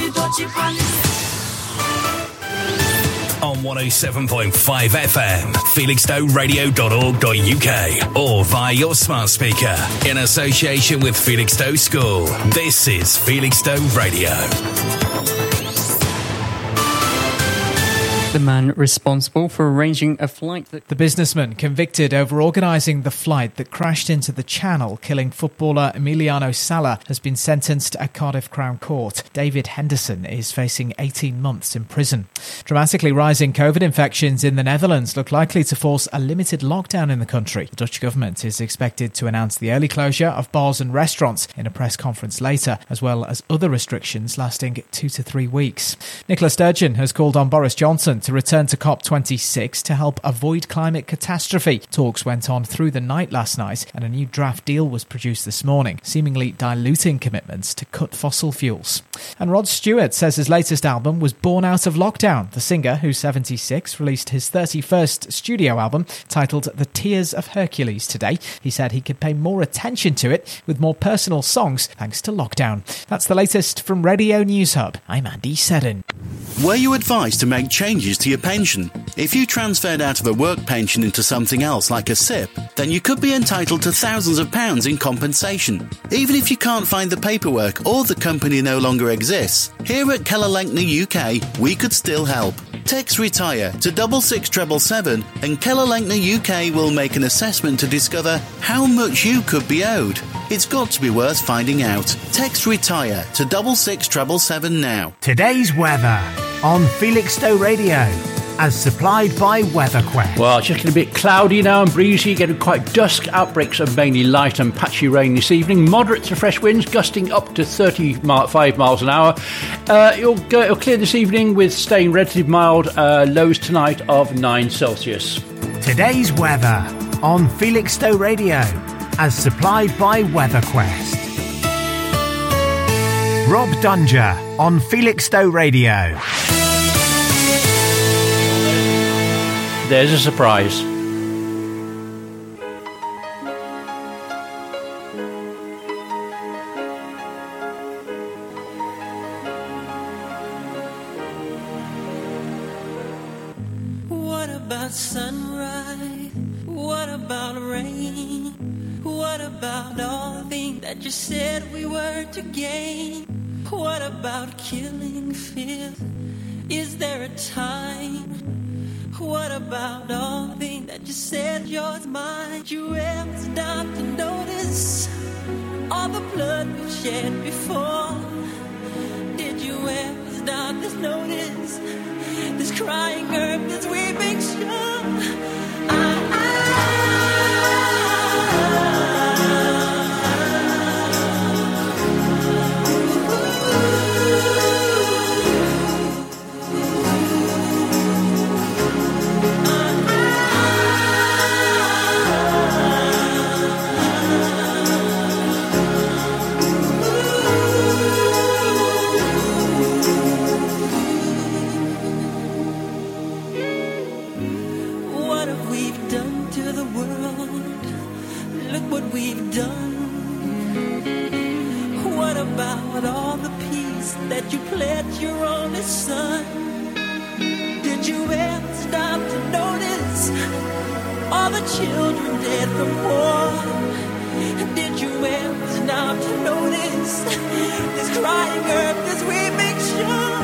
On 107.5 FM, felixstoweradio.org.uk, or via your smart speaker in association with Felixstowe School. This is Felixstowe Radio. The man responsible for arranging a flight that... The businessman convicted over organising the flight that crashed into the Channel, killing footballer Emiliano Sala, has been sentenced at Cardiff Crown Court. David Henderson is facing 18 months in prison. Dramatically rising COVID infections in the Netherlands look likely to force a limited lockdown in the country. The Dutch government is expected to announce the early closure of bars and restaurants in a press conference later, as well as other restrictions lasting 2 to 3 weeks. Nicola Sturgeon has called on Boris Johnson to return to COP26 to help avoid climate catastrophe. Talks went on through the night last night and a new draft deal was produced this morning, seemingly diluting commitments to cut fossil fuels. And Rod Stewart says his latest album was born out of lockdown. The singer, who's 76, released his 31st studio album titled The Tears of Hercules today. He said he could pay more attention to it with more personal songs thanks to lockdown. That's the latest from Radio News Hub. I'm Andy Seddon. Were you advised to make changes to your pension? If you transferred out of a work pension into something else like a SIP, then you could be entitled to thousands of pounds in compensation. Even if you can't find the paperwork or the company no longer exists, here at Keller Lankner UK, we could still help. Text RETIRE to 66777 and Keller Lankner UK will make an assessment to discover how much you could be owed. It's got to be worth finding out. Text RETIRE to 66777 now. Today's weather on Felixstowe Radio, as supplied by WeatherQuest. Well, it's just a bit cloudy now and breezy, getting quite dusk, outbreaks of mainly light and patchy rain this evening, moderate to fresh winds gusting up to 35 miles an hour. It'll clear this evening with staying relatively mild, lows tonight of 9 Celsius. Today's weather on Felixstowe Radio, as supplied by WeatherQuest. Rob Dunger on Felixstowe Radio. There's a surprise. What about sunrise? What about rain? What about all the things that you said we were to gain? What about killing fears? Is there a time? What about all the things that you said yours mine? Did you ever stop to notice all the blood we've shed before? Did you ever stop to notice this crying earth, this weeping shore? That you pledged your only son. Did you ever stop to notice all the children dead from war? Did you ever stop to notice this crying earth, this weeping shore?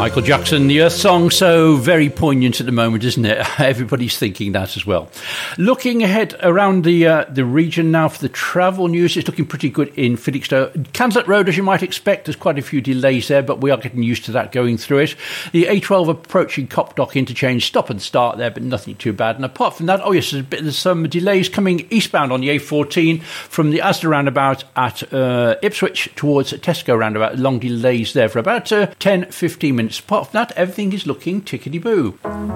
Michael Jackson, the Earth song, so very poignant at the moment, isn't it? Everybody's thinking that as well. Looking ahead around the region now for the travel news, it's looking pretty good in Felixstowe. Canslet Road, as you might expect, there's quite a few delays there, but we are getting used to that going through it. The A12 approaching Copdock interchange, stop and start there, but nothing too bad. And apart from that, there's some delays coming eastbound on the A14 from the Asda roundabout at Ipswich towards Tesco roundabout. Long delays there for about 10-15 minutes. Apart from that, everything is looking tickety-boo.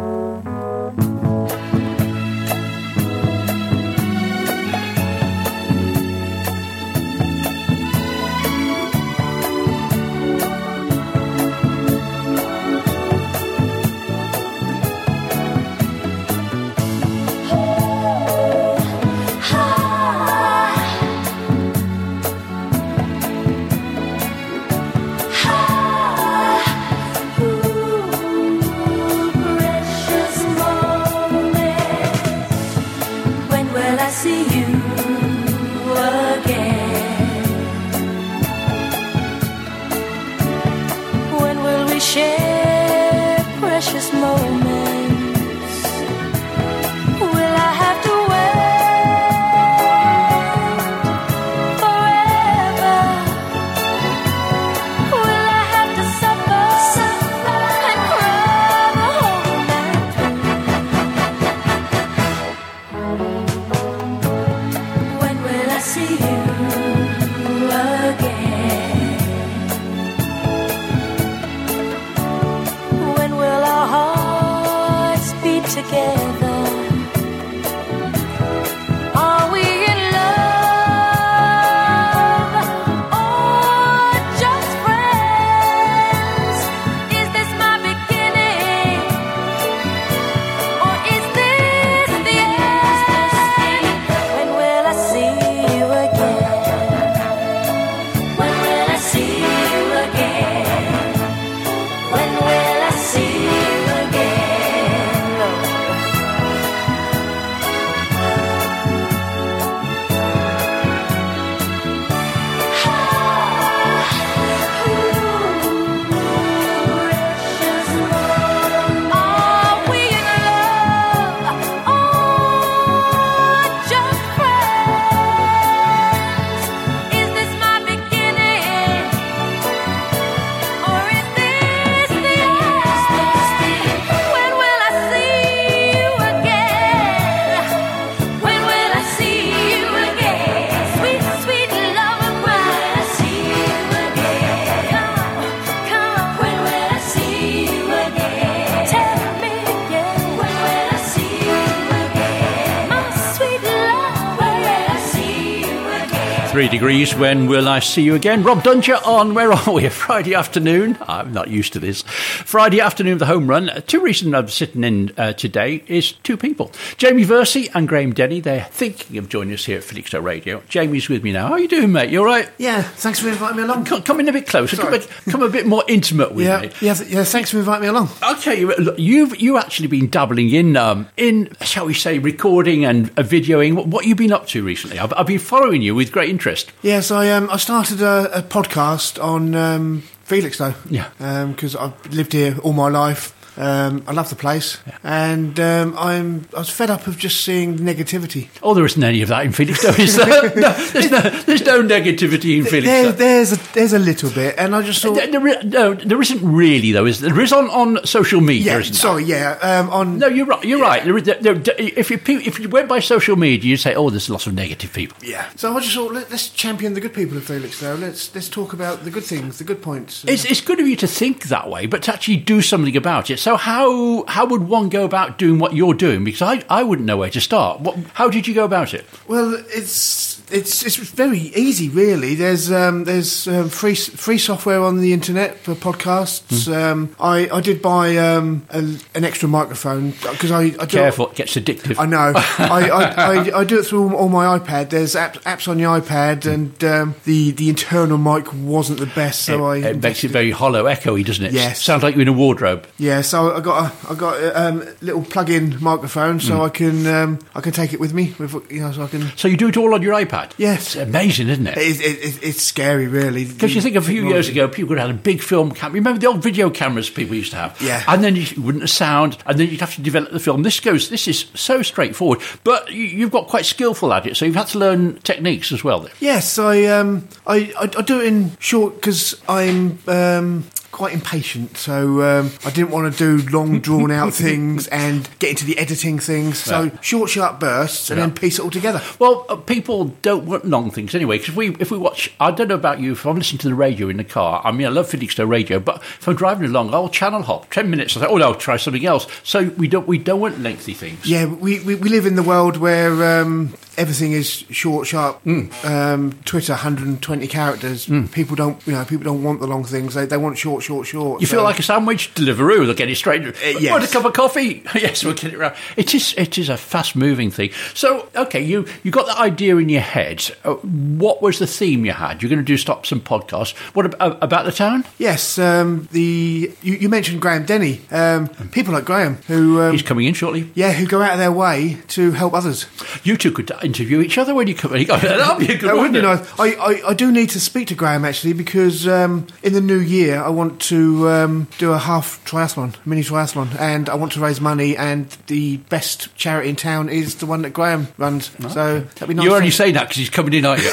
Degrees, when will I see you again? Rob Duncher on, where are we? A Friday afternoon. I'm not used to this. Friday afternoon of the home run. Two reasons I'm sitting in today is two people. Jamie Versey and Graham Denny. They're thinking of joining us here at Felixstowe Radio. Jamie's with me now. How are you doing, mate? You all right? Yeah, thanks for inviting me along. Come in a bit closer. Come a bit more intimate with me. Yeah, thanks for inviting me along. Okay, you've actually been dabbling in, shall we say, recording and videoing. What have you been up to recently? I've been following you with great interest. Yes, I started a podcast on Felixstowe. Yeah. Because I've lived here all my life. I love the place, and I was fed up of just seeing negativity. Oh, there isn't any of that in Felixstowe, is there? There's no negativity in Felixstowe. There's a little bit, and I just thought there isn't really, though. There is on social media. Yeah, isn't sorry, there? yeah. No, you're right. You're right. If you went by social media, you'd say, "Oh, there's lots of negative people." Yeah. So I just thought, let's champion the good people of Felixstowe. Let's talk about the good things, the good points. It's good of you to think that way, but to actually do something about it. So how would one go about doing what you're doing? Because I wouldn't know where to start. How did you go about it? Well, it's very easy, really. There's free software on the internet for podcasts. I did buy an extra microphone because I do careful, it gets addictive. I know. I do it through all my iPad. There's apps on the iPad, and the internal mic wasn't the best, so it makes it very hollow, echoey, doesn't it? Yes. Sounds like you're in a wardrobe. Yeah. So I got a little plug-in microphone, so I can take it with me. So I can. So you do it all on your iPad? iPad. Yes. It's amazing, isn't it? It's scary, really. Because you think a few years ago, people could have had a big film camera. Remember the old video cameras people used to have? Yeah. And then you wouldn't have sound, and then you'd have to develop the film. This is so straightforward, but you've got quite skillful at it, so you've had to learn techniques as well. Then. Yes, I do it in short because I'm quite impatient, so I didn't want to do long, drawn-out things and get into the editing things. So short, sharp bursts, and then piece it all together. Well, people don't want long things anyway, because if we watch, I don't know about you, if I'm listening to the radio in the car, I mean, I love Felixstowe Radio, but if I'm driving along, I'll channel hop 10 minutes. I say, oh no, I'll try something else. So we don't want lengthy things. Yeah, we live in the world where everything is short, sharp. Twitter, 120 characters. People don't want the long things. They want short. You feel like a sandwich? Deliveroo, they'll get it straight. Yes. Want a cup of coffee? Yes, we'll get it round. It is a fast-moving thing. So, okay, you got that idea in your head. What was the theme you had? You're going to do some podcasts. What about the town? Yes, you mentioned Graham Denny. People like Graham who he's coming in shortly. Yeah, who go out of their way to help others. You two could interview each other when you come. That'd be a good one. I do need to speak to Graham actually because in the new year I want to do a half triathlon, mini triathlon, and I want to raise money. And the best charity in town is the one that Graham runs. Okay. So that'd be nice. You're only saying that because he's coming in, aren't you?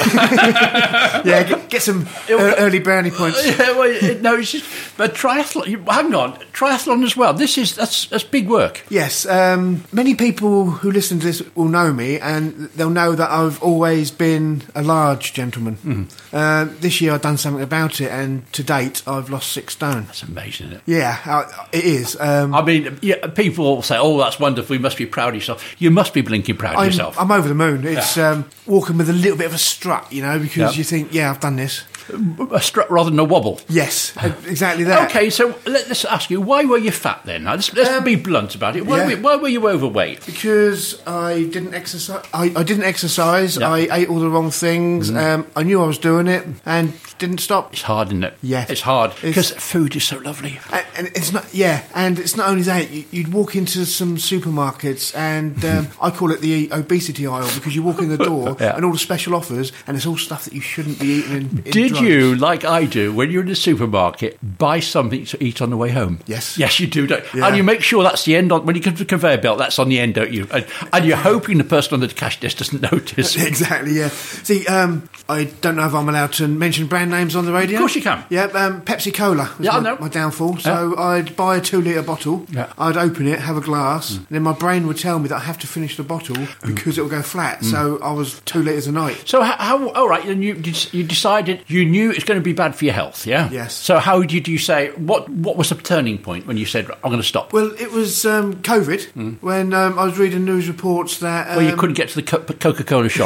Yeah, get some early brownie points. Yeah, well, no, it's just but triathlon. Hang on, triathlon as well. That's big work. Yes, many people who listen to this will know me, and they'll know that I've always been a large gentleman. This year I've done something about it, and to date I've lost 6 stone. That's amazing, isn't it? Yeah, it is. I mean, people all say, "Oh, that's wonderful. You must be proud of yourself." You must be blinking proud of yourself. I'm over the moon. It's walking with a little bit of a strut, because you think, I've done this. A strut rather than a wobble. Yes, exactly that. Okay, so let's ask you, why were you fat then? Let's be blunt about it. Why were you overweight? Because I didn't exercise. I didn't exercise. Yeah. I ate all the wrong things. I knew I was doing it and didn't stop. It's hard, isn't it? Yeah, it's hard because food is so lovely. And it's not. Yeah, and it's not only that. You'd walk into some supermarkets, and I call it the obesity aisle because you walk in the door and all the special offers, and it's all stuff that you shouldn't be eating. Did you, like I do, when you're in the supermarket, buy something to eat on the way home? Yes. Yes, you do, don't you? Yeah. And you make sure that's the end, when you come to the conveyor belt, that's on the end, don't you? And you're hoping the person on the cash desk doesn't notice. Exactly, yeah. See, I don't know if I'm allowed to mention brand names on the radio. Of course you can. Yeah, Pepsi Cola was my downfall. So I'd buy a 2-litre bottle, I'd open it, have a glass, and then my brain would tell me that I have to finish the bottle because it will go flat. So I was 2 litres a night. So how all right, and you decided, you knew it's going to be bad for your health, yeah? Yes. So how did you say, what was the turning point when you said, I'm going to stop? Well, it was COVID, when I was reading news reports that... well, you couldn't get to the Coca-Cola shop.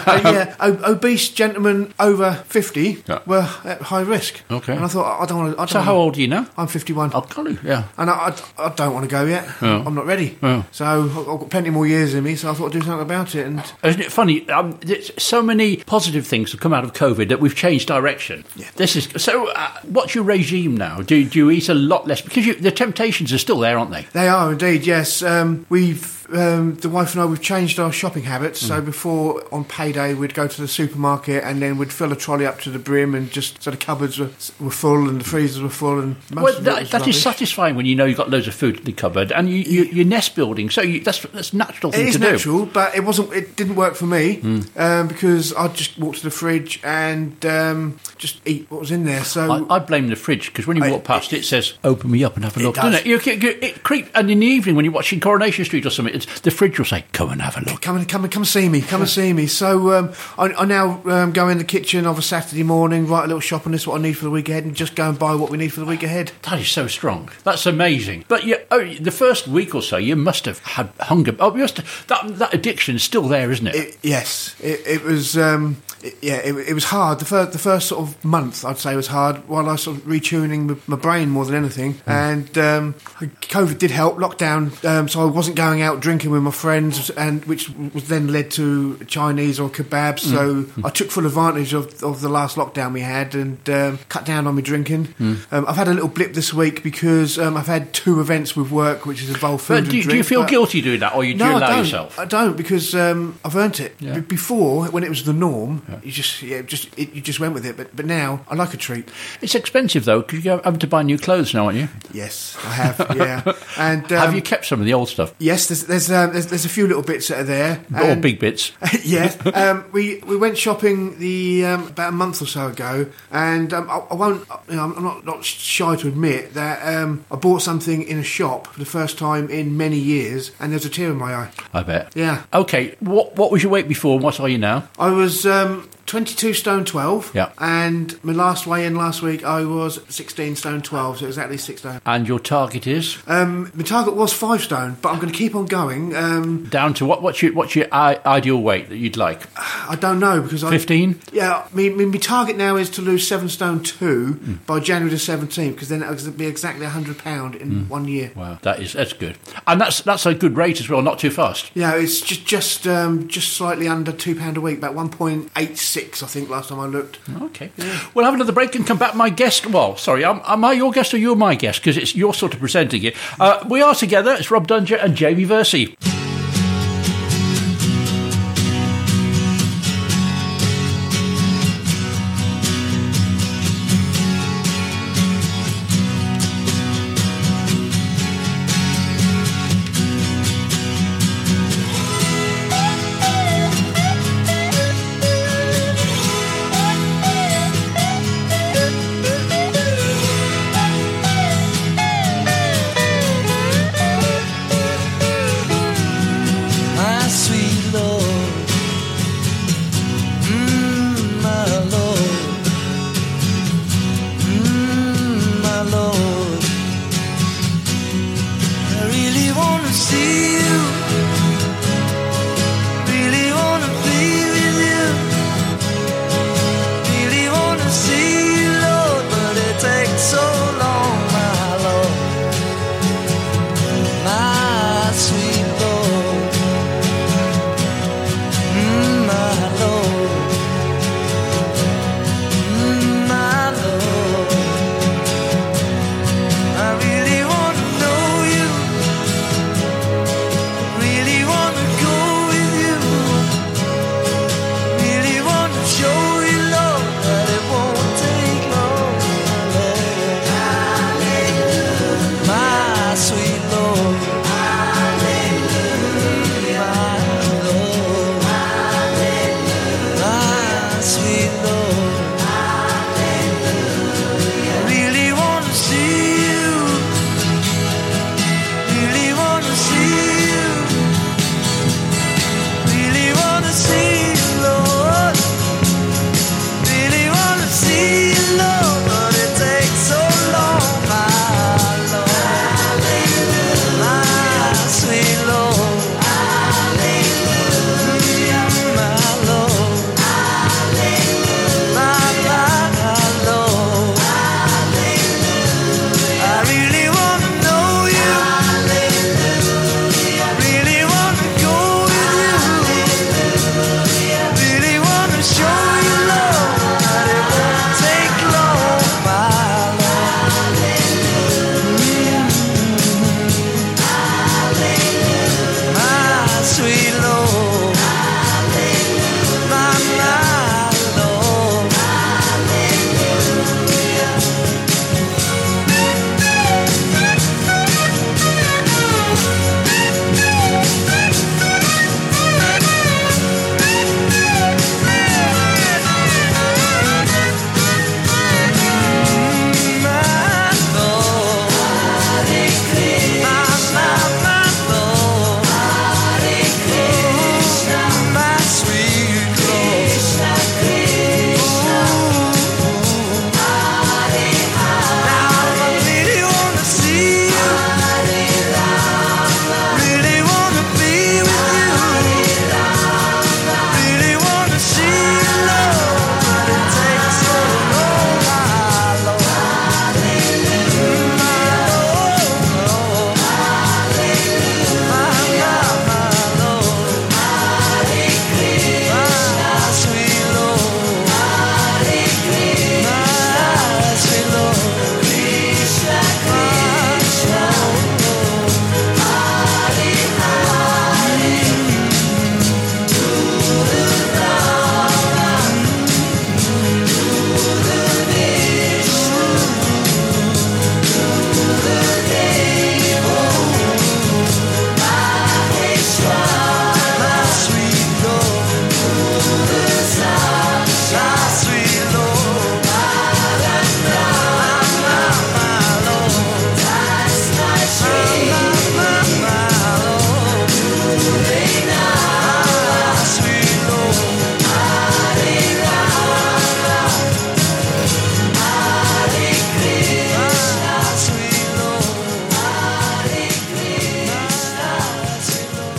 Obese gentlemen over 50 were at high risk. Okay. And I thought, I don't want to... So how old are you now? I'm 51. Oh, golly, yeah. And I don't want to go yet. Oh. I'm not ready. Oh. So I've got plenty more years in me, so I thought I'd do something about it. And isn't it funny? There's so many positive things have come out of COVID that we've changed direction. Yeah. This is so. What's your regime now? Do you eat a lot less? Because the temptations are still there, aren't they? They are indeed. Yes, we've. The wife and I, we've changed our shopping habits. So before, on payday, we'd go to the supermarket and then we'd fill a trolley up to the brim, and just so the cupboards were full and the freezers were full. And that is satisfying when you know you've got loads of food in the cupboard and you're nest building. So that's natural thing to do. It is natural, but it wasn't. It didn't work for me because I'd just walk to the fridge and just eat what was in there. So I blame the fridge because when you walk past it says "Open me up and have a look," doesn't it? It creep. And in the evening when you're watching Coronation Street or something, the fridge will say, "Come and have a look. Come and see me. Come and see me." So I now go in the kitchen of a Saturday morning, write a little shopping list, what I need for the week ahead, and just go and buy what we need for the week ahead. That is so strong. That's amazing. But the first week or so, you must have had hunger. Oh, that addiction is still there, isn't it? Yes, it was. it was hard. The first sort of month, I'd say, was hard while I was sort of retuning my brain more than anything. And COVID did help, lockdown, so I wasn't going out drinking with my friends, and which was then led to Chinese or kebabs. So I took full advantage of the last lockdown we had and cut down on my drinking. I've had a little blip this week because I've had 2 events with work which has involved food and drink. Do you feel guilty doing that, or do you allow yourself? I don't, because I've earned it. Yeah. Before, when it was the norm, you just went with it. But now I like a treat. It's expensive though, because you're having to buy new clothes now, aren't you? Yes, I have. Yeah, and have you kept some of the old stuff? Yes, there's a few little bits that are there, or big bits. Yes, we went shopping about a month or so ago, and I won't. I'm not shy to admit that I bought something in a shop for the first time in many years, and there's a tear in my eye. I bet. Yeah. Okay. What was your weight before, and what are you now? I was 22 stone 12. Yeah. And my last weigh-in last week, I was 16 stone 12, so exactly 6 stone. And your target is? My target was 5 stone, but I'm going to keep on going. Down to what's your ideal weight that you'd like? I don't know, because 15? Yeah, my target now is to lose 7 stone 2 by January the 17th, because then it'll be exactly £100 in 1 year. Wow, that's good. And that's a good rate as well, not too fast. Yeah, it's just slightly under £2 a week, about 1.86, I think, last time I looked. Okay. Yeah. We'll have another break and come back. My guest, am I your guest or you're my guest? Because it's you're sort of presenting it. We are together. It's Rob Dunger and Jamie Versey.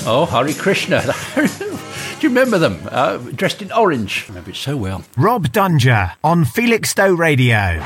Oh, Hare Krishna. Do you remember them? Dressed in orange. I remember it so well. Rob Dunger on Felixstowe Radio.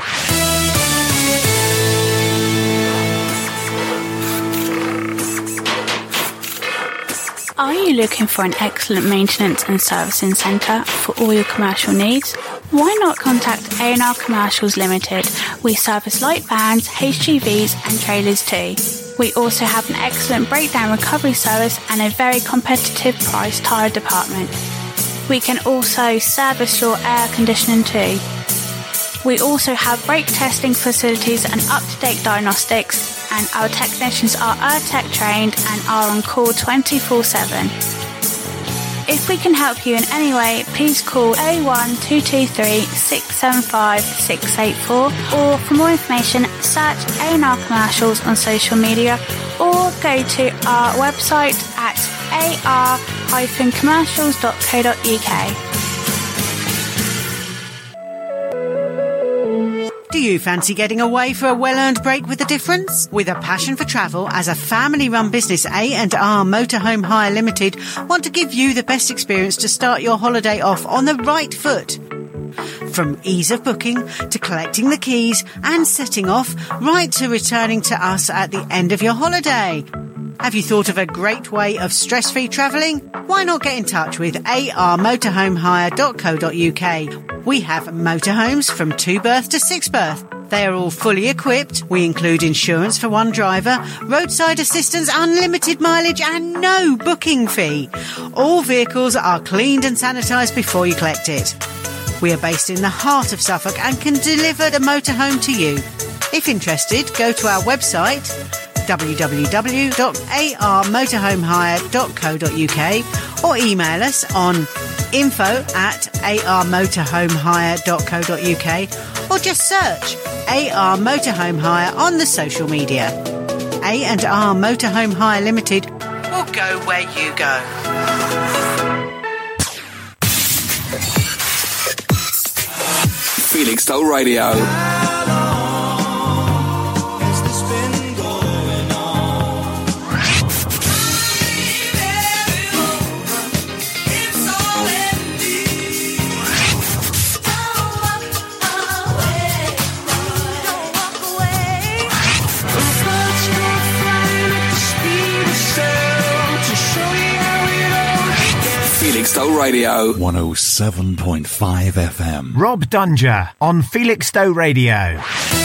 Are you looking for an excellent maintenance and servicing centre for all your commercial needs? Why not contact A&R Commercials Limited? We service light vans, HGVs and trailers too. We also have an excellent breakdown recovery service and a very competitive price tyre department. We can also service your air conditioning too. We also have brake testing facilities and up-to-date diagnostics, and our technicians are AirTech trained and are on call 24/7. If we can help you in any way, please call 01223 675 684, or for more information, search A&R Commercials on social media, or go to our website at ar-commercials.co.uk. Do you fancy getting away for a well-earned break with a difference? With a passion for travel, as a family-run business, A&R Motorhome Hire Limited want to give you the best experience to start your holiday off on the right foot. From ease of booking to collecting the keys and setting off, right to returning to us at the end of your holiday. Have you thought of a great way of stress-free travelling? Why not get in touch with armotorhomehire.co.uk? We have motorhomes from 2 berth to 6 berth. They are all fully equipped. We include insurance for one driver, roadside assistance, unlimited mileage and no booking fee. All vehicles are cleaned and sanitised before you collect it. We are based in the heart of Suffolk and can deliver the motorhome to you. If interested, go to our website www.armotorhomehire.co.uk or email us on info@armotorhomehire.co.uk or just search AR Motorhome Hire on the social media. A&R Motorhome Hire Limited will go where you go. Felixstowe Radio. Felixstowe Radio 107.5 FM. Rob Dunger on Felixstowe Radio.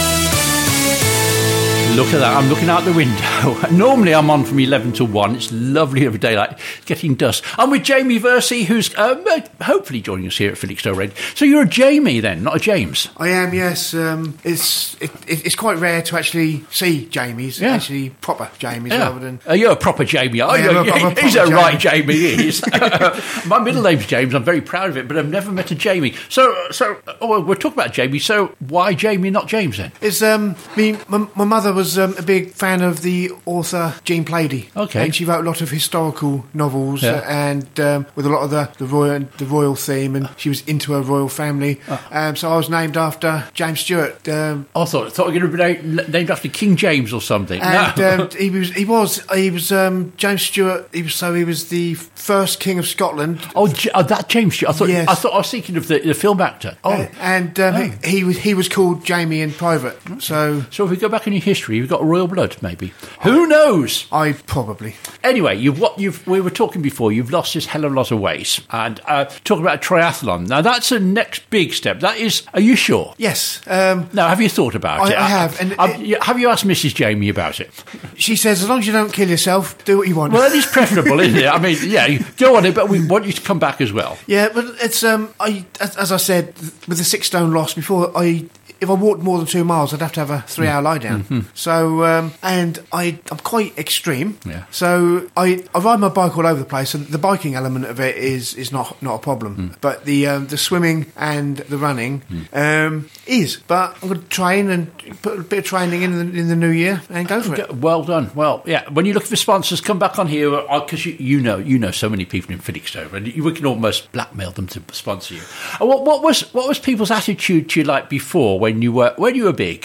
Look at that, I'm looking out the window. Normally I'm on from 11 to 1. It's lovely every day, like getting dusk. I'm with Jamie Versey, who's hopefully joining us here at Felixstowe Radio. So you're a Jamie then, not a James? I am, yes. It's quite rare to actually see Jamies, actually proper Jamies, rather than... You're a proper Jamie, are you? He's a right Jamie, he is. My middle name's James, I'm very proud of it, but I've never met a Jamie. So we're talking about Jamie, so why Jamie, not James then? It's, my mother was a big fan of the author Jean Plaidy. Okay. And she wrote a lot of historical novels and with a lot of the royal theme, and she was into her royal family. So I was named after James Stewart. I thought you were going to be named after King James or something. And he was James Stewart. He was the first king of Scotland. That James Stewart. I thought I was thinking of the film actor. He was called Jamie in private. So if we go back in your history, you've got royal blood, maybe. Who knows? I probably. Anyway, we were talking before. You've lost this hell of a lot of weight, and talking about a triathlon. Now that's the next big step. That is. Are you sure? Yes. Now, have you thought about it? I have. Have you asked Mrs. Jamie about it? She says, as long as you don't kill yourself, do what you want. Well, that is preferable, isn't it? I mean, go on it, but we want you to come back as well. Yeah, but it's as I said, with the 6 stone loss before, if I walked more than 2 miles, I'd have to have a 3-hour lie down. Mm-hmm. So, and I'm quite extreme. Yeah. So I ride my bike all over the place, and the biking element of it is not a problem. But the swimming and the running is. But I'm going to train and put a bit of training in the new year and go for it. Well done. Well, yeah. When you look for sponsors, come back on here because you know so many people in Felixstowe, and we can almost blackmail them to sponsor you. What was people's attitude to you like before? when you were big?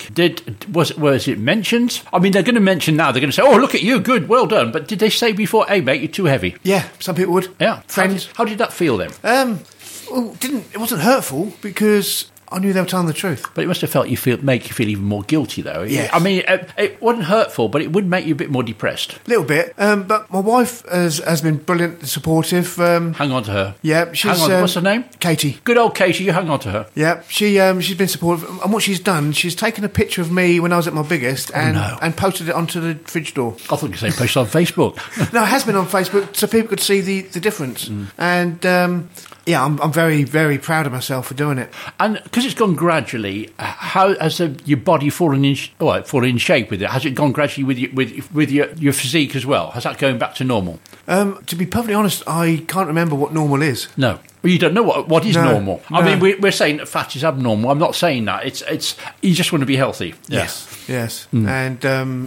Was it mentioned? I mean, they're going to mention now. They're going to say, "Oh, look at you, good, well done." But did they say before, "Hey, mate, you're too heavy"? Yeah, some people would. Yeah, friends. How did that feel then? Well, it wasn't hurtful because I knew they were telling the truth. But it must have make you feel even more guilty, though. Yes. I mean, it wasn't hurtful, but it would make you a bit more depressed. A little bit. But my wife has been brilliant and supportive. Hang on to her. Yeah, she's... Hang on, what's her name? Katie. Good old Katie, you hang on to her. Yeah, she's been supportive. And what she's done, she's taken a picture of me when I was at my biggest and posted it onto the fridge door. I thought you were saying posted on Facebook. No, it has been on Facebook so people could see the difference. And... yeah, I'm very, very proud of myself for doing it. And because it's gone gradually, how has your body fallen in shape with it? Has it gone gradually with your physique as well? Has that going back to normal? To be perfectly honest, I can't remember what normal is. No. Well, you don't know what is normal. No. I mean, we're saying that fat is abnormal. I'm not saying that. It's you just want to be healthy. Yes. And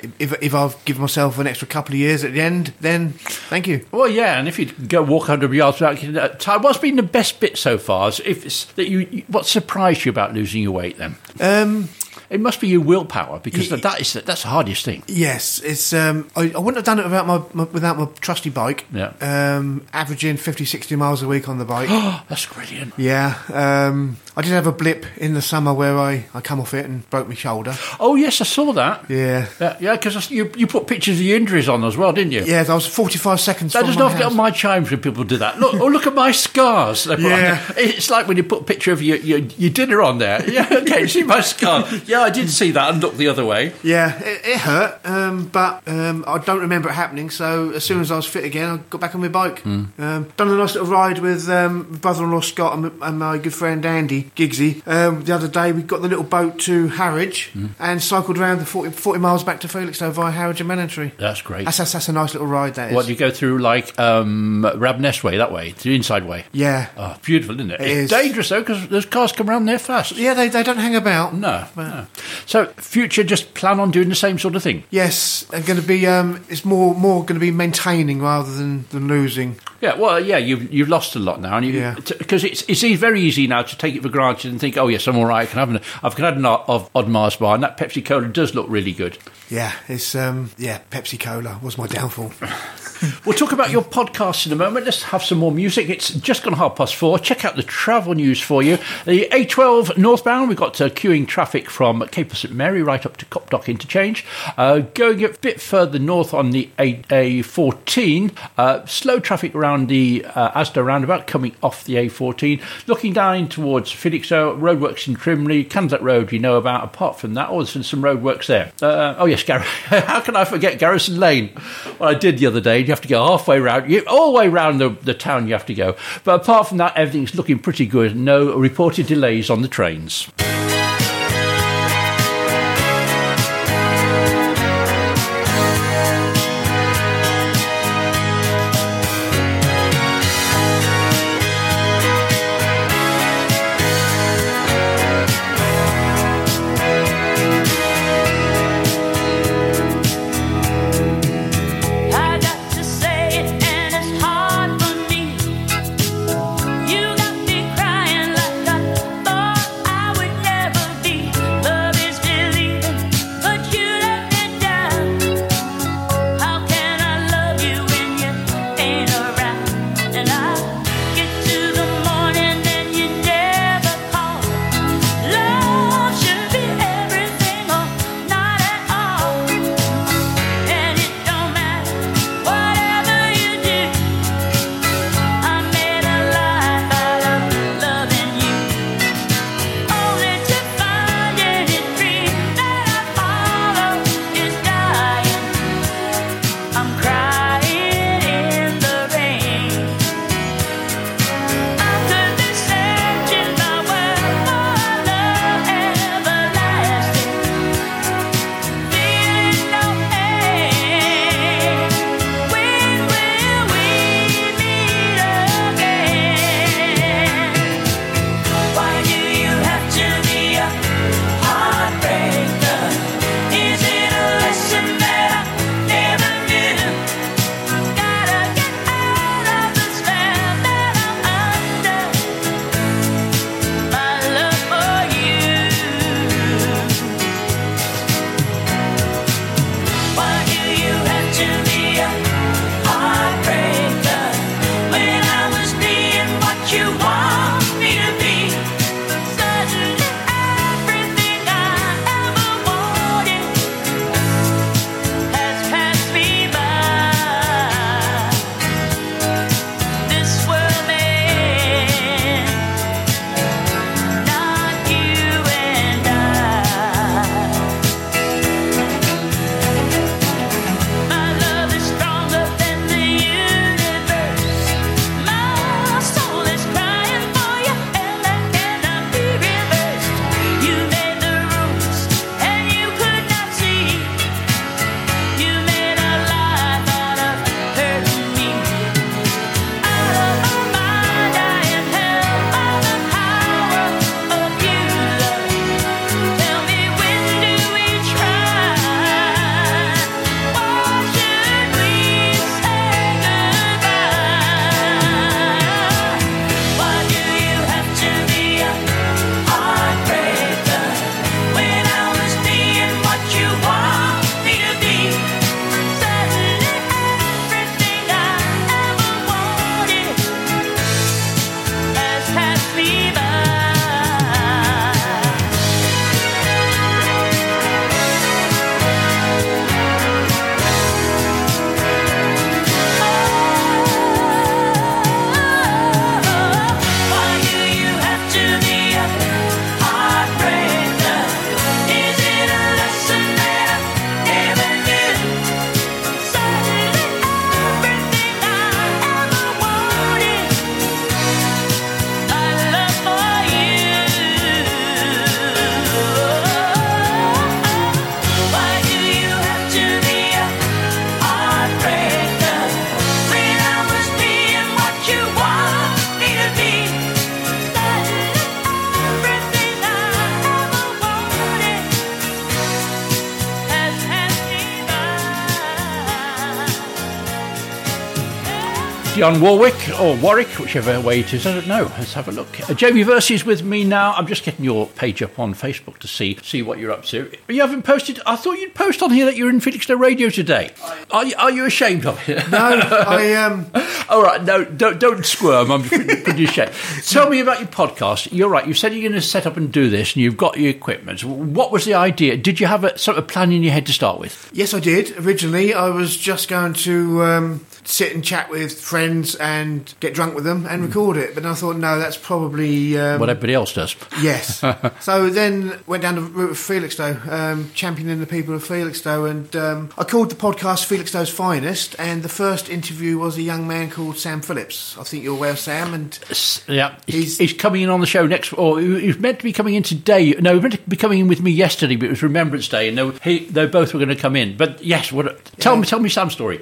if I've given myself an extra couple of years at the end, then thank you. Well, yeah, and if you go walk 100 yards without getting that time, what's been the best bit so far? If it's that what surprised you about losing your weight then? It must be your willpower because that's the hardest thing. Yes, it's. I wouldn't have done it without my trusty bike. Yeah. Averaging 50, 60 miles a week on the bike. That's brilliant. Yeah. I did have a blip in the summer where I come off it and broke my shoulder. Oh yes, I saw that. Yeah. Yeah, because you put pictures of your injuries on as well, didn't you? Yeah, that was 45 seconds. That does not get on my chimes when people do that. Look at my scars. Yeah. It's like when you put a picture of your dinner on there. Yeah, okay, see my scar. Yeah, I did see that and looked the other way. Yeah, it hurt, but I don't remember it happening, so as soon as I was fit again, I got back on my bike. Done a nice little ride with brother-in-law Scott and my good friend Andy Giggsy. The other day we got the little boat to Harwich and cycled around the 40 miles back to Felixstowe via Harwich and Manningtree. That's great. That's a nice little ride, that is. What, do you go through like Rabness way, that way, the inside way? Yeah. Oh, beautiful, isn't it? It's dangerous though, because those cars come around there fast. Yeah, they don't hang about. No. So, future, just plan on doing the same sort of thing? Yes, they're going to be. It's more going to be maintaining rather than losing. Yeah, well, yeah, you've lost a lot now, and because it's very easy now to take it for granted and think, oh yes, I'm all right. I've had an odd Mars bar, and that Pepsi Cola does look really good. Yeah, it's Pepsi Cola was my downfall. We'll talk about your podcast in a moment. Let's have some more music. It's just gone 4:30. Check out the travel news for you. The A12 northbound, we've got queuing traffic from Cape of St Mary right up to Copdock interchange. Going a bit further north on the A14, slow traffic around the Asda roundabout coming off the A14. Looking down towards Felixstowe, roadworks in Trimley, Cansett Road you know about. Apart from that, there's some roadworks there. Oh yes, how can I forget Garrison Lane? Well, I did the other day. You have to go halfway round, all the way round the town you have to go. But apart from that, everything's looking pretty good. No reported delays on the trains. You got me crying like a boy. I would never Dionne Warwick, or Warwick, whichever way it is, I don't know. Let's have a look. Jamie Versi's with me now. I'm just getting your page up on Facebook to see what you're up to. You haven't posted. I thought you'd post on here that you're in Felixstowe Radio today. Are you ashamed of it? No, I am. All right, no, don't squirm. I'm pretty ashamed. Tell me about your podcast. You're right. You said you're going to set up and do this, and you've got your equipment. What was the idea? Did you have a sort of plan in your head to start with? Yes, I did. Originally, I was just going to sit and chat with friends and get drunk with them and record it. But then I thought, no, that's probably... what everybody else does. Yes. So then went down the route of Felixstowe, championing the people of Felixstowe. And I called the podcast Felixstowe's Finest. And the first interview was a young man called Sam Phillips. I think you're aware of Sam. And yeah, he's coming in on the show next... Or he was meant to be coming in today. No, he was meant to be coming in with me yesterday, but it was Remembrance Day. And they both were going to come in. But yes, tell me Sam's story.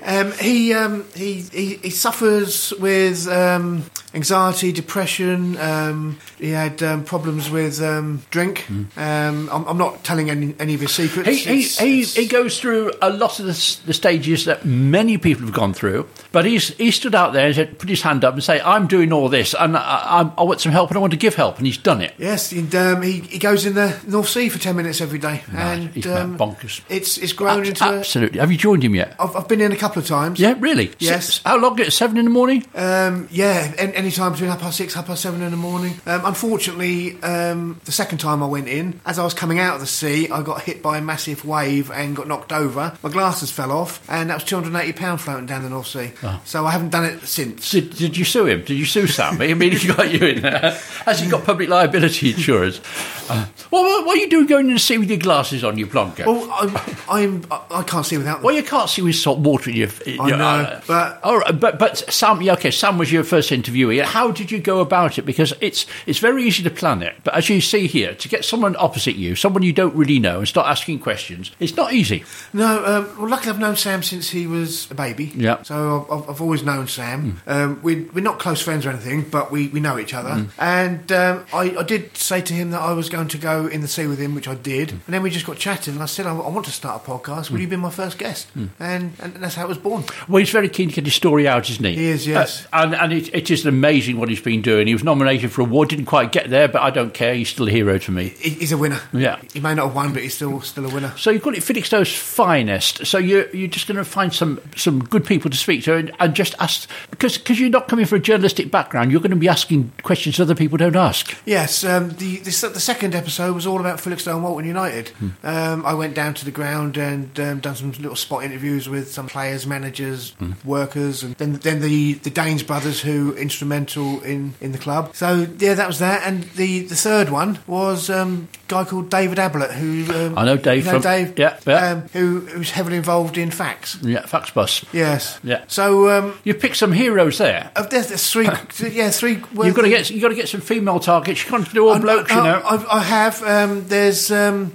He suffers with anxiety, depression. He had problems with drink. I'm not telling any of his secrets. He goes through a lot of the stages that many people have gone through, but he stood out there and said, put his hand up and say, I'm doing all this and I want some help and I want to give help, and he's done it. Yes, he goes in the North Sea for 10 minutes every day. Nice. And he's bonkers. It's grown into... Absolutely. Have you joined him yet? I've been in a couple of times. Yeah, really? Yes. How long? 7 in the morning? Yeah, any time between 6:30, 7:30 in the morning. Unfortunately, the second time I went in, as I was coming out of the sea, I got hit by a massive wave and got knocked over. My glasses fell off, and that was £280 floating down the North Sea. Oh. So I haven't done it since. Did you sue him? Did you sue Sam? I mean, he got you in there. Has he got public liability insurance? What are you doing going in the sea with your glasses on, you plonker? Well, I can't see without them. Well, you can't see with salt water in your... I know, but... All right, but Sam, yeah, okay, Sam was your first interviewee. How did you go about it? Because it's very easy to plan it, but as you see here, to get someone opposite you, someone you don't really know, and start asking questions, it's not easy. No, well, luckily I've known Sam since he was a baby. Yeah. So I've always known Sam. We're not close friends or anything, but we know each other. And I did say to him that I was going to go in the sea with him, which I did. And then we just got chatting, and I said, I want to start a podcast. Will you be my first guest? And that's how it was born. Well, he's very keen to get his story out, isn't he? He is, yes. And it is amazing what he's been doing. He was nominated for an award, didn't quite get there, but I don't care. He's still a hero to me. He's a winner. Yeah. He may not have won, but he's still a winner. So you call it Felixstowe's Finest. So you're just going to find some good people to speak to and just ask, because you're not coming from a journalistic background, you're going to be asking questions other people don't ask. Yes. The second episode was all about Felixstowe and Walton United. I went down to the ground and done some little spot interviews with some players, managers, workers, and then the Danes brothers who instrumental in the club. So yeah, that was that. And the third one was a guy called David Ablett, who I know Dave from Dave, yeah. Who's heavily involved in Fax. Yeah, Fax Bus. Yes. Yeah. So you picked some heroes there. There's three. Yeah, three. You've got to get some female targets. You can't do all blokes, you know. I have. There's.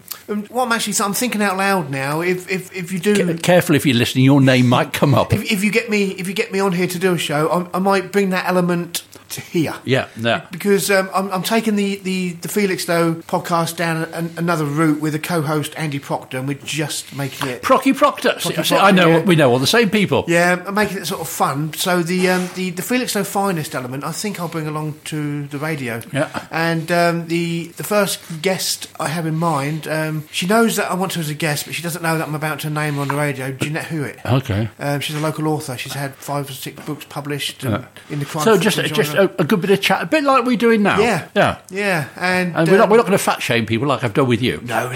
What I'm thinking out loud now. If you do, careful if you're listening, your name might come up. If you get me on here to do a show, I might bring that element to here. Yeah. Because I'm taking the Felixstowe podcast down another route with a co-host Andy Proctor, and we're just making it Procky Proctor. I know. Yeah. We know all the same people. Yeah, I'm making it sort of fun. So the Felixstowe Finest element, I think I'll bring along to the radio. Yeah. And the first guest I have in mind, she knows that I want her as a guest, but she doesn't know that I'm about to name her on the radio. Jeanette Hewitt. Okay. She's a local author. She's had 5 or 6 books published in the crime. So just a good bit of chat, a bit like we're doing now. Yeah. And we're not going to fat shame people like I've done with you. No, we're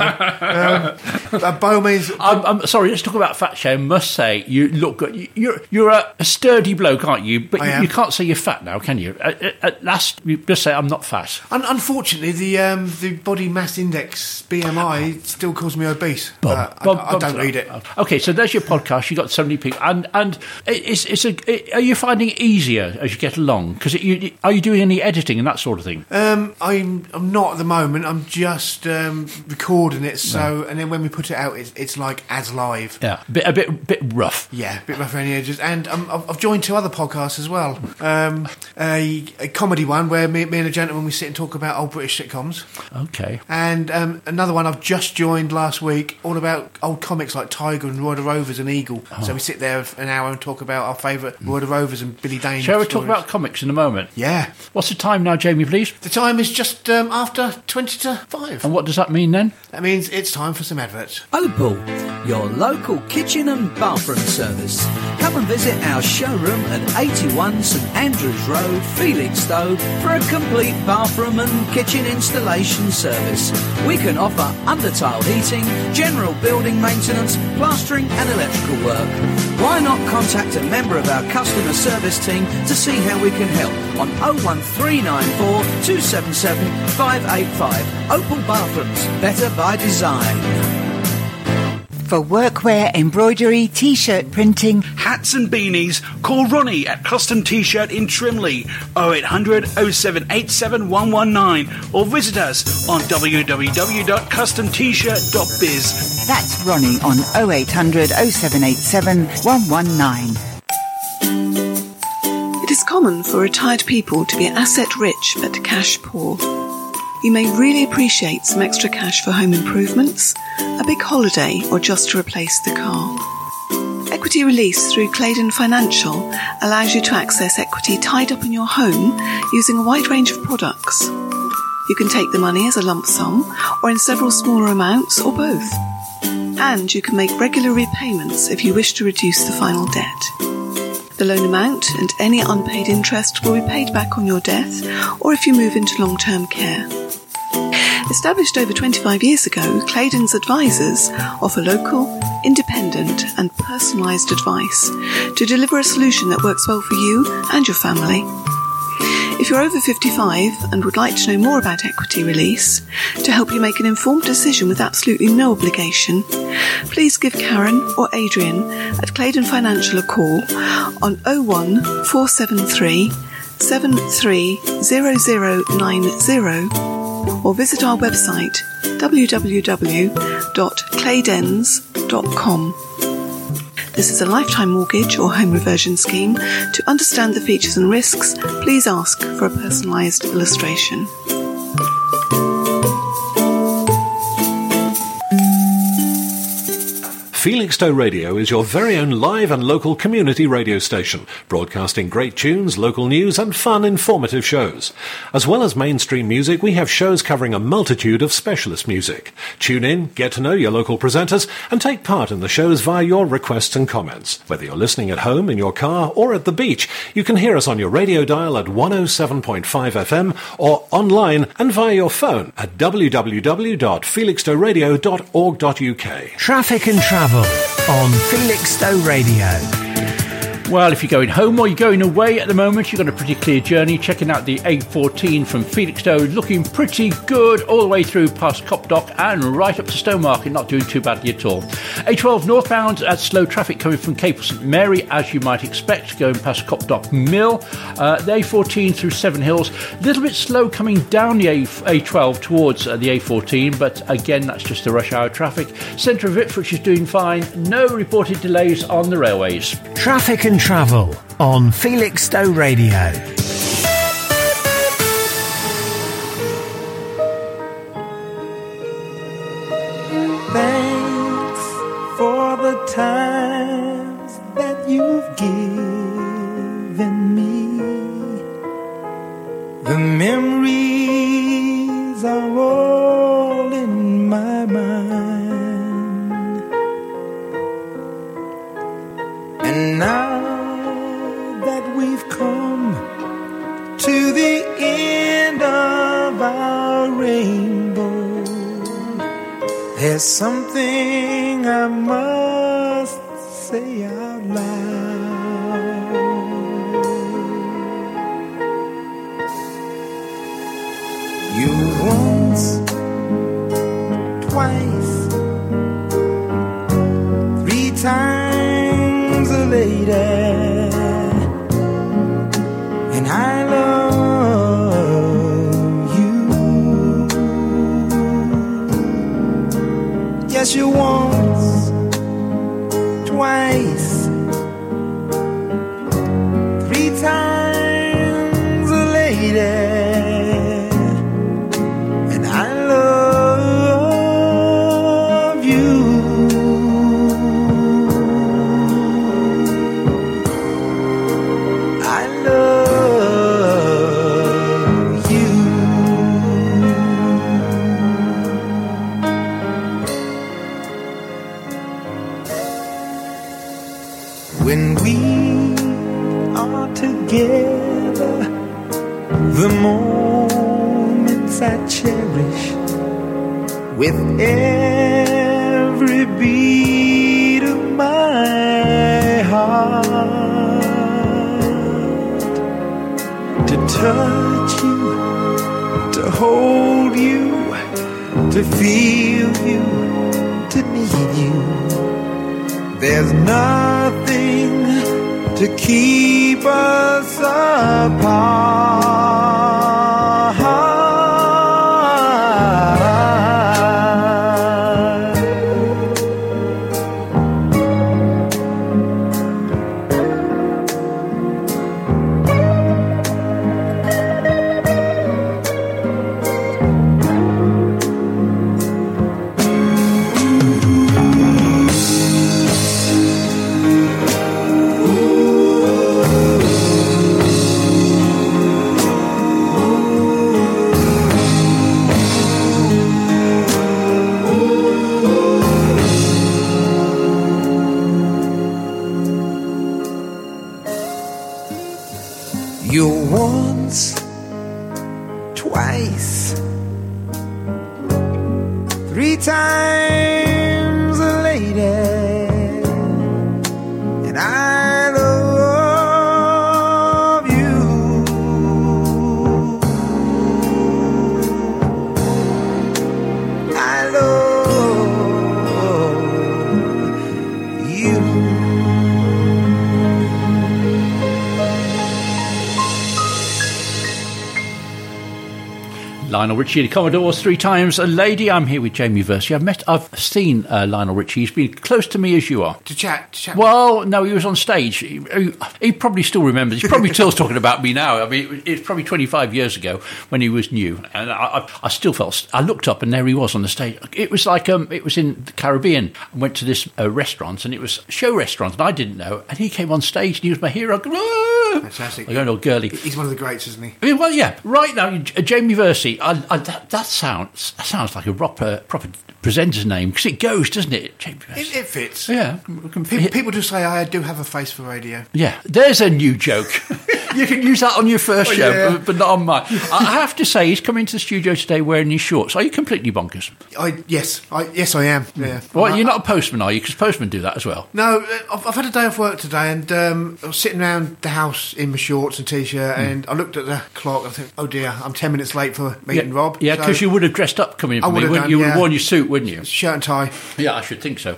not. No. By all means, I'm sorry. Let's talk about fat shame. I must say, you look good. You're a sturdy bloke, aren't you? But you can't say you're fat now, can you? At last, you just say I'm not fat. Unfortunately, the body mass index BMI still calls me obese. Bob, I don't read it. Okay, so there's your podcast. You got so many people, and are you finding it easier as you get along? long? Because are you doing any editing and that sort of thing? I'm not at the moment. I'm just recording it. So, and then when we put it out, it's like as live. Yeah, a bit rough. Yeah, a bit rough around the edges. And I've joined 2 other podcasts as well. A comedy one where me and a gentleman, we sit and talk about old British sitcoms. Okay. And another one I've just joined last week, all about old comics like Tiger and Roy the Rovers and Eagle. Oh. So we sit there for an hour and talk about our favourite Roy the Rovers and Billy Dane. Shall we talk about comics in a moment? Yeah. What's the time now, Jamie, please? The time is just after 20 to 5. And what does that mean then? That means it's time for some adverts. Opal, your local kitchen and bathroom service. Come and visit our showroom at 81 St Andrews Road, Felixstowe, for a complete bathroom and kitchen installation service. We can offer under-tile heating, general building maintenance, plastering and electrical work. Why not contact a member of our customer service team to see how we can help on 01394 277 585. Opal Bathrooms, better by design. For workwear, embroidery, T-shirt printing, hats and beanies, call Ronnie at Custom T-Shirt in Trimley, 0800 0787 119, or visit us on www.customtshirt.biz. That's Ronnie on 0800 0787 119. It is common for retired people to be asset rich but cash poor. You may really appreciate some extra cash for home improvements, a big holiday, or just to replace the car. Equity Release through Claydon Financial allows you to access equity tied up in your home using a wide range of products. You can take the money as a lump sum or in several smaller amounts or both. And you can make regular repayments if you wish to reduce the final debt. The loan amount and any unpaid interest will be paid back on your death or if you move into long-term care. Established over 25 years ago, Claydon's advisors offer local, independent and personalised advice to deliver a solution that works well for you and your family. If you're over 55 and would like to know more about Equity Release, to help you make an informed decision with absolutely no obligation, please give Karen or Adrian at Claydon Financial a call on 01473 730090 or visit our website www.claydens.com. This is a lifetime mortgage or home reversion scheme. To understand the features and risks, please ask for a personalised illustration. Felixstowe Radio is your very own live and local community radio station, broadcasting great tunes, local news and fun, informative shows. As well as mainstream music, we have shows covering a multitude of specialist music. Tune in, get to know your local presenters and take part in the shows via your requests and comments. Whether you're listening at home, in your car or at the beach, you can hear us on your radio dial at 107.5 FM or online and via your phone at www.felixstoweradio.org.uk. Traffic and travel on Felixstowe Radio. Well, if you're going home or you're going away at the moment, you've got a pretty clear journey. Checking out the A14 from Felixstowe, looking pretty good all the way through past Copdock and right up to Stowmarket, not doing too badly at all. A12 northbound, at slow traffic coming from Cape St Mary, as you might expect, going past Copdock Mill. The A14 through Seven Hills, a little bit slow coming down the A12 towards the A14, but again, that's just the rush hour traffic. Centre of Ipswich is doing fine. No reported delays on the railways. Traffic and travel on Felixstowe Radio. Thanks for the times that you've given me. The memories are all in my mind. And now that we've come to the end of our rainbow, there's something I must say out loud. You once, twice, three times a lady, and I Yes, you once, twice, 3 times a lady, and I love you. I love you. When we are together, the moments I cherish with every beat of my heart. To touch you, to hold you, to feel you, to need you. There's nothing to keep us apart. You're once, twice, 3 times a lady, and I love you. I love you. Lionel Richie, the Commodores, 3 times a lady. I'm here with Jamie Versio. I've seen Lionel Richie. He's been close to me as you are. To chat. Well, no, he was on stage. He probably still remembers. He probably still talking about me now. I mean, it's probably 25 years ago when he was new, and I still felt. I looked up, and there he was on the stage. It was like it was in the Caribbean. I went to this restaurant, and it was a show restaurant, and I didn't know. And he came on stage, and he was my hero. Fantastic. I go, no, girly. He's one of the greats, isn't he? Well, yeah. Right now, Jamie Versio. That sounds like a proper presenter's name, because it goes, doesn't it? It fits. Yeah. People do say I do have a face for radio. Yeah. There's a new joke. You can use that on your first show, yeah. but not on mine. I have to say, he's come into the studio today wearing his shorts. Are you completely bonkers? Yes, I am. Yeah. Well, you're not a postman, are you? Because postmen do that as well. No, I've had a day off work today, and I was sitting around the house in my shorts and T-shirt, and I looked at the clock. I think, oh dear, I'm 10 minutes late for meeting Rob. Yeah, because you would have dressed up coming in for me, wouldn't done, you? You would have worn your suit, wouldn't you? Shirt and tie. Yeah, I should think so.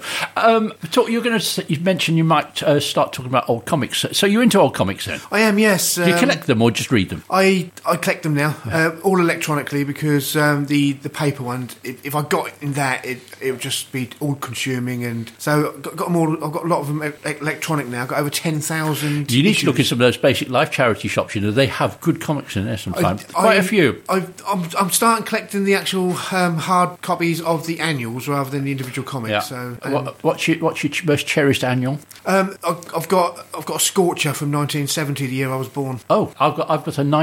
You mentioned you might start talking about old comics. So you're into old comics then? I am, yes. Do you collect them or just read them? I collect them now, all electronically, because the paper one, if I got in that, it would just be all consuming, and so got them all. I've got a lot of them electronic now. I've got over 10,000. You need to look in some of those Basic Life charity shops. You know, they have good comics in there sometimes. Quite a few. I'm starting collecting the actual hard copies of the annuals rather than the individual comics. Yeah. So, what's your most cherished annual? I've got a Scorcher from 1970, the year I was born. Oh, I've got a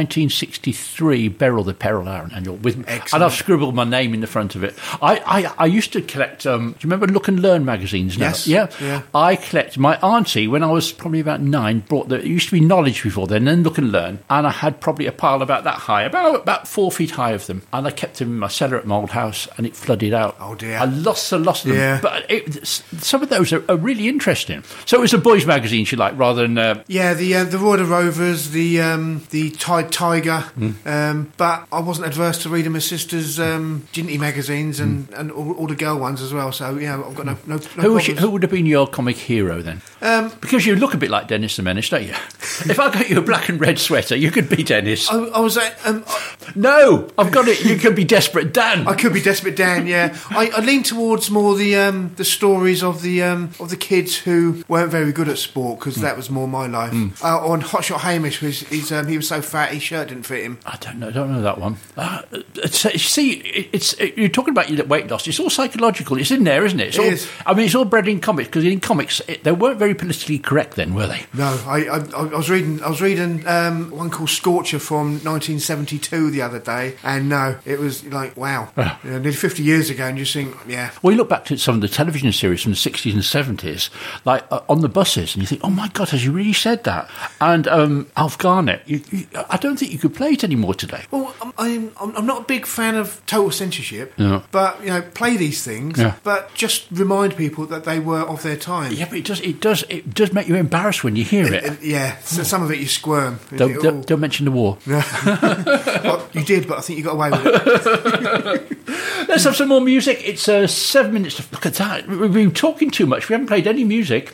1963 Beryl the Peril annual with, and I've scribbled my name in the front of it. I used to collect. Do you remember Look and Learn magazines? Now? Yes. Yeah. I collect. My auntie, when I was probably about 9, brought it used to be Knowledge before then Look and Learn, and I had probably a pile about that high, about 4 feet high of them, and I kept them in my cellar at my old house, and it flooded out. Oh dear! I lost a lot of them. Yeah. But some of those are really interesting. So it was a boys' magazine, you like, rather than the Royal Rovers. was the Tide Tiger, but I wasn't adverse to reading my sister's Ginty magazines and all the girl ones as well. So I've got no Who would have been your comic hero then? Because you look a bit like Dennis the Menace, don't you? If I got you a black and red sweater, you could be Dennis. I was no, I've got it. You could be Desperate Dan. I could be Desperate Dan. Yeah, I lean towards more the stories of the kids who weren't very good at sport, because that was more my life. On Hotshot Hamish, he was so fat his shirt didn't fit him. I don't know that one. See, you're talking about your weight loss. It's all psychological. It's in there, isn't it? It is. I mean, it's all bred in comics, because in comics they weren't very politically correct then, were they? No, I was reading one called Scorcher from 1972 the other day, and no, it was like wow, nearly 50 years ago, and you think, yeah. Well, you look back to some of the television series from the 60s and 70s, like on the buses, and you think, oh my God, has he really said that? And Alf Garnett, I don't think you could play it anymore today. Well, I'm not a big fan of total censorship, but play these things, but just remind people that they were of their time. Yeah, but it does make you embarrassed when you hear it. So some of it you squirm. Don't mention the war. Well, you did, but I think you got away with it. Let's have some more music. It's 7 minutes to look at that. We've been talking too much. We haven't played any music.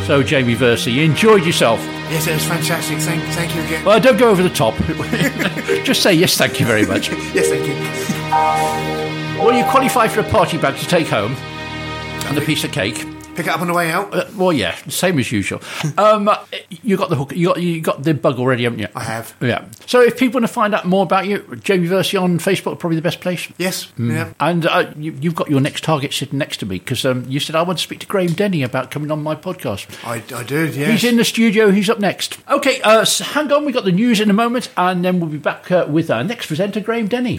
So, Jamie Versio, you enjoyed yourself? Yes, it was fantastic. Thank you again. Well, don't go over the top. Just say yes, thank you very much. Yes, thank you. Well, you qualify for a party bag to take home and a piece of cake. Pick it up on the way out? Well, yeah, same as usual. You got the hook. You got the bug already, haven't you? I have. Yeah. So if people want to find out more about you, Jamie Versio on Facebook, probably the best place. Yes. Yeah. And you've got your next target sitting next to me because you said I want to speak to Graham Denny about coming on my podcast. I did. Yes. He's in the studio. He's up next. Okay. So hang on. We got the news in a moment, and then we'll be back with our next presenter, Graham Denny.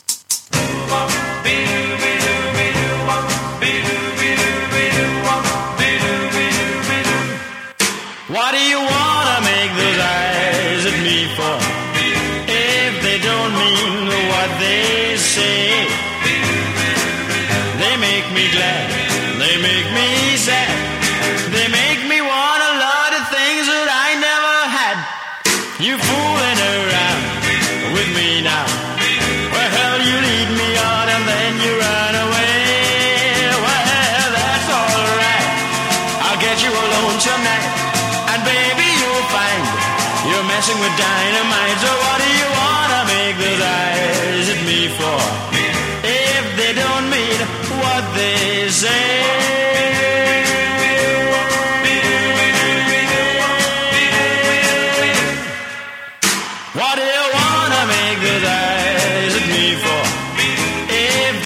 What do you wanna make those eyes at me for? If they don't mean what they say, they make me glad, they make me sad, they make me want a lot of things that I never had. You fooling around with me now. Well, you lead me on and then you run away. Well, that's alright, I'll get you alone tonight. And baby, you'll find you're messing with dynamite. So what do you wanna make those eyes at me for? If they don't mean what they say.